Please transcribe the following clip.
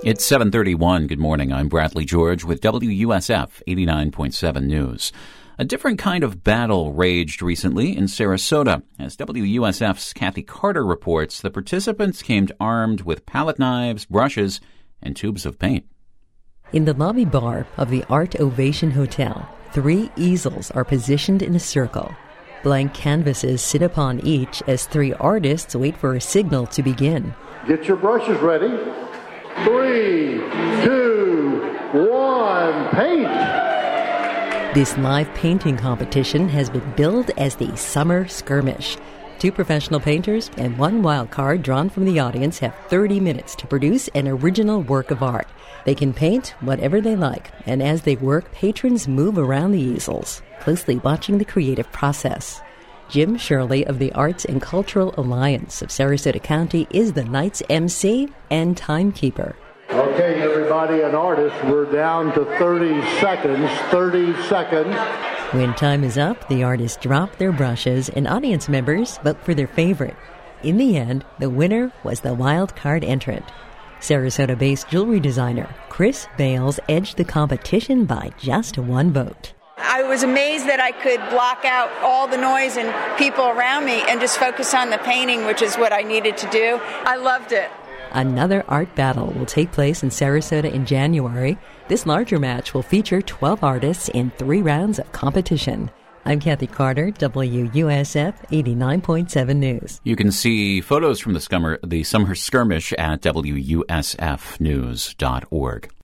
It's 7:31. Good morning. I'm Bradley George with WUSF 89.7 News. A different kind of battle raged recently in Sarasota. As WUSF's Kathy Carter reports, the participants came armed with palette knives, brushes, and tubes of paint. In the lobby bar of the Art Ovation Hotel, 3 easels are positioned in a circle. Blank canvases sit upon each as 3 artists wait for a signal to begin. Get your brushes ready. 3, 2, 1, paint! This live painting competition has been billed as the Summer Skirmish. 2 professional painters and 1 wild card drawn from the audience have 30 minutes to produce an original work of art. They can paint whatever they like, and as they work, patrons move around the easels, closely watching the creative process. Jim Shirley of the Arts and Cultural Alliance of Sarasota County is the night's MC and timekeeper. Okay, everybody, an artist, we're down to 30 seconds. 30 seconds. When time is up, the artists drop their brushes and audience members vote for their favorite. In the end, the winner was the wild card entrant. Sarasota-based jewelry designer Chris Bales edged the competition by just 1 vote. I was amazed that I could block out all the noise and people around me and just focus on the painting, which is what I needed to do. I loved it. Another art battle will take place in Sarasota in January. This larger match will feature 12 artists in 3 rounds of competition. I'm Kathy Carter, WUSF 89.7 News. You can see photos from the Summer Skirmish at WUSFnews.org.